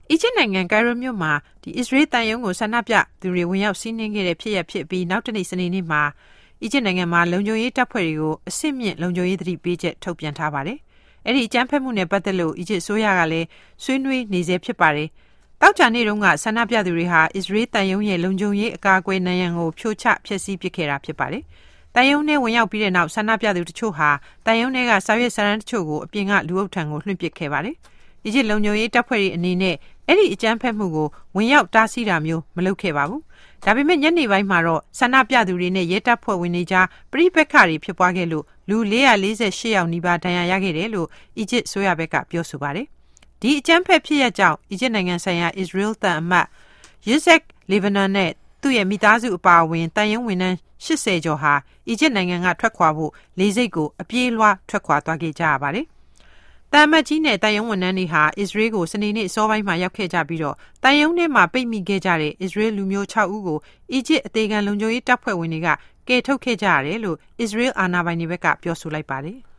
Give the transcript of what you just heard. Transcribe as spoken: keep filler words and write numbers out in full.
အီဂျစ်နိုင်ငံကိုင်ရိုမြို့မှာဒီအစ္စရေးတန်ယုံကိုဆန္ဒပြသူတွေဝင်ရောက်စီးနင်းခဲ့တဲ့ဖြစ်ရဖြစ်ပြီးနောက်တနေ့စနေနေ့မှာအီဂျစ်နိုင်ငံမှာလုံခြုံရေးတပ်ဖွဲ့တွေကိုအစစ်မြင့်လုံခြုံရေးသတိပေးချက်ထုတ်ပြန်ထားပါတယ်။အဲ့ဒီအကြမ်းဖက်မှုနဲ့ပတ်သက်လို့အီဂျစ်အစိုးရကလည်းဆွေးနွေးနေစေဖြစ်ပါတယ်။တောက်ကြနေ့တုန်းကဆန္ဒပြသူတွေဟာအစ္စရေးတန်ယုံရဲ့လုံခြုံရေးအကာအကွယ်နိုင်ရန်ကိုဖြိုချဖျက်ဆီးပစ်ခဲ့တာဖြစ်ပါတယ်။တန်ယုံနဲ့ဝင်ရောက်ပြီးတဲ့နောက်ဆန္ဒပြသူတချို့ဟာတန်ယုံတွေကစာရွက်စာတမ်းတချို့ကိုအပြင်ကလူအုပ်ထံကိုလွှင့်ပစ်ခဲ့ပါတယ်။အီဂျစ်လုံခြုံရေးတပ်ဖွဲ့တွေအနေနဲ့အဲ့ဒီအကြမ်းဖက်မှုကိုဝင်ရောက်တားဆီးတာမျိုးမလုပ်ခဲ့ပါဘူး။ဒါပေမဲ့ညနေပိုင်းမှာတော့ဆန္ဒပြသူတွေနဲ့ရဲတပ်ဖွဲ့ဝင်တွေကြားပြိပက္ခတွေဖြစ်ပွားခဲ့လို့လူ၄၄၈ယောက်နီးပါးဒဏ်ရာရခဲ့တယ်လို့အီဂျစ်ဆိုရဘက်ကပြောဆိုပါတယ်။ဒီအကြမ်းဖက်ဖြစ်ရကြောင်းအီဂျစ်နိုင်ငံဆိုင်ရာအစ္စရေးတန်အမတ် Youssef Lebanon နဲ့သူ့ရဲ့မိသားစုအပါအဝင်တန်ယုံဝန်ထမ်း၈၀ကျော်ဟာအီဂျစ်နိုင်ငံကထွက်ခွာဖို့လေဆိပ်ကိုအပြေးလွှားထွက်ခွာသွားခဲ့ကြရပါတယ်။တန်မတ်ကြီးနဲ့တန်ယုံဝန်ထမ်းတွေဟာအစ္စရေးကိုစနေနေ့အစောပိုင်းမှာရောက်ခဲ့ကြပြီးတော့တန်ယုံထဲမှာပိတ်မိခဲ့ကြတဲ့အစ္စရေးလူမျိုး၆ဦးကိုအီဂျစ်အသေးခံလုံခြုံရေးတပ်ဖွဲ့ဝင်တွေကကယ်ထုတ်ခဲ့ကြရတယ်လို့အစ္စရေးအာဏာပိုင်တွေဘက်ကပြောဆိုလိုက်ပါတယ်။